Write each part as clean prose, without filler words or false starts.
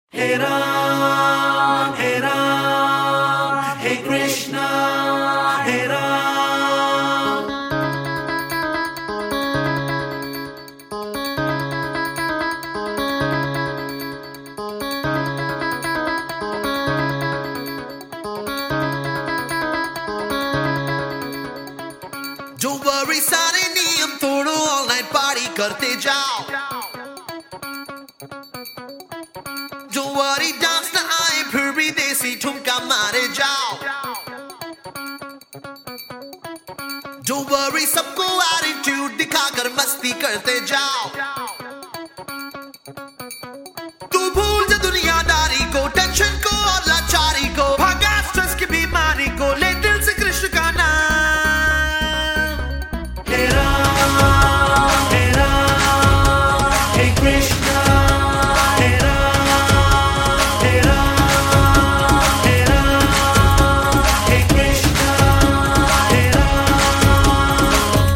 Hey Ram, Hey Ram, Hey Krishna, Hey Ram. Don't worry, सारे नियम तोड़ो, all night party करते जाओ. Don't worry, डांस ना आए फिर भी देसी ठुमका मारे जाओ. Don't worry, सबको attitude दिखाकर मस्ती करते जाओ. तू भूल जा दुनियादारी को, टेंशन को और लाचारी को, भागा स्ट्रेस की बीमारी को, ले दिल से कृष्ण का नाम. Hey Ram, Hey Ram, Hey Krishna, Hey Ram, Hey Ram, Hey Ram, Hey Krishna, Hey Ram.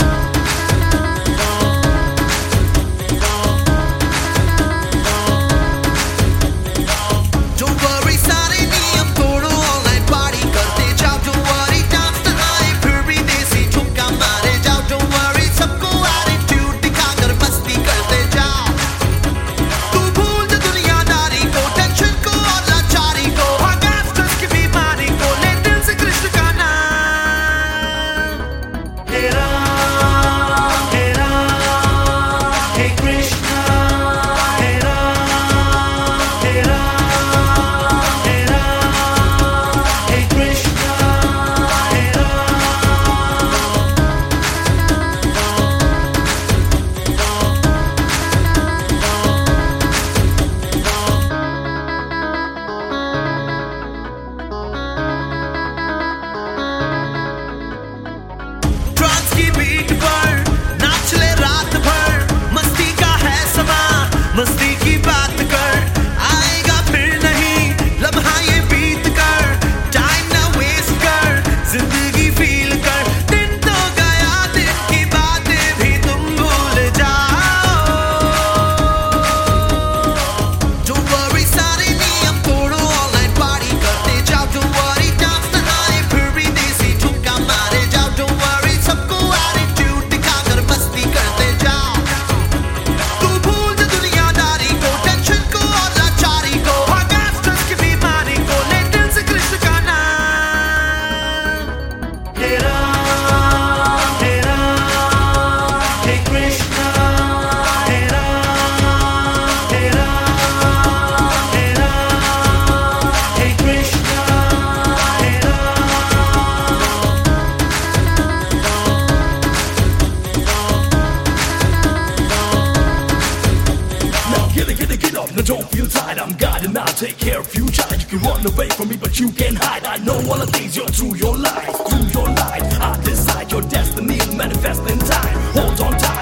Don't worry, सारे नियम तोड़ो, all night party करते जाओ. Don't worry, डांस ना आए फिर भी देसी ठुमका मारे जाओ. Don't worry, सबको attitude दिखाकर मस्ती करते जाओ. तू भूल जा दुनियादारी को, टेंशन को और लाचारी को, भागा स्ट्रेस की बीमारी को, ले दिल से कृष्ण का नाम. Hey Ram, Hey Ram, Hey Krishna, Hey Ram, Hey Ram, Hey Ram, Hey Krishna, Hey trance की बीट पर नाच ले रात भर, मस्ती का है समा, मस्ती की बात कर. आएगा फिर नहीं लम्हा ये बीत कर, टाइम ना वेस्ट कर, जिंदगी फील कर. दिन तो गया, दिन की बातें भी तुम भूल जाओ. Don't worry, सारे नियम तोड़ो, all night party करते जाओ. Don't worry, डांस ना आए फिर भी देसी ठुमका मारे जाओ. Don't worry, सबको attitude दिखाकर मस्ती करते जाओ. तू भूल जा दुनियादारी को, टेंशन को और लाचारी को, भागा स्ट्रेस की बीमारी को, ले दिल से कृष्ण का नाम. Hey Ram, Hey Ram, Hey Krishna, Hey Ram, Hey Ram, Hey Ram, Hey Krishna, Hey Now get up, now don't feel tired. I'm God and I'll take care of you, child. You can run away from me, but you can't hide. I know all the things you're through your life. I decide your destiny is manifest in time. Hold on tight.